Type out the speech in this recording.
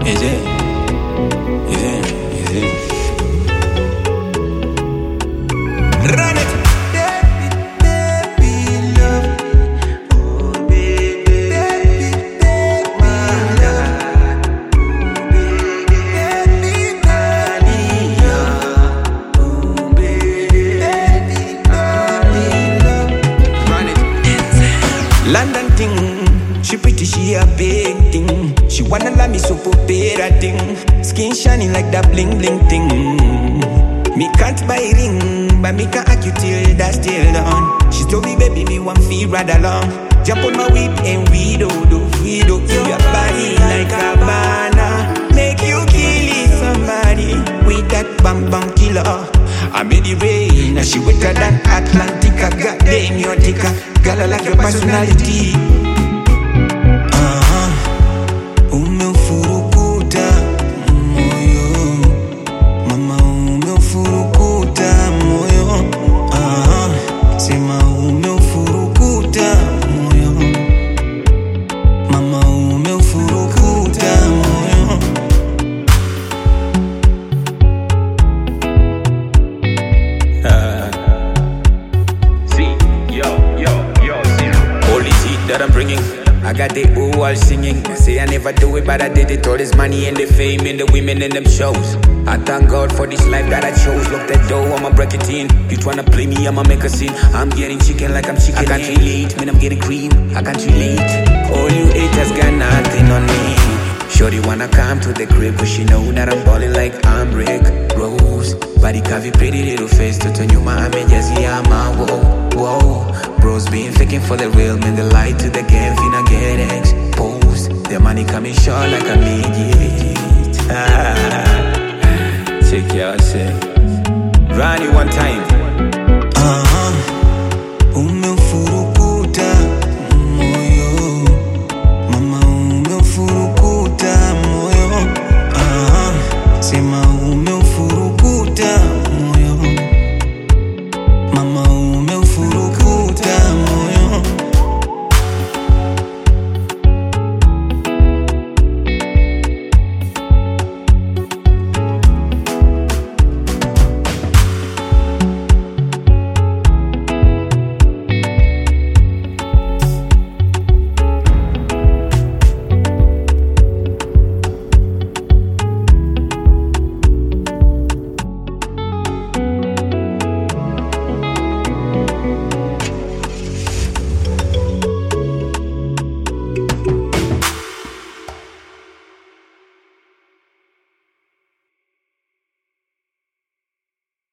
Is it? Is it? Is it? Run it! London thing, she pretty, she a big thing. She wanna let me so better thing. Skin shining like that bling bling thing. Me can't buy ring, but me can act you till that's still done. She told me, baby, me want feel rather long. Jump on my whip and we do. Your body like a banana, make you kill somebody with that bam bam killer. I made it rain, and she wetter than Atlantica. Goddamn, you're thicker. Girl, I like your personality. Umefurukuta moyo, mama umefurukuta moyo. Sema umefurukuta moyo, mama umefurukuta moyo. That I'm bringing, I got the ooh all singing. Say I never do it, but I did it. All this money and the fame and the women and them shows. I thank God for this life that I chose. Lock that door, I'ma break it in. You tryna play me, I'ma make a scene. I'm getting chicken like I'm chicken. I can't relate, man, I'm getting cream. I can't relate. All you haters got nothing on me. Shorty wanna come to the crib, cause she know that I'm ballin' like I'm Rick Rose. Body cover pretty little face, to turn you my just yeah, my whoa. Bros been faking for the real, man, the light to the game, finna get exposed. The money coming short like a midget. Check your shit. Run it one time.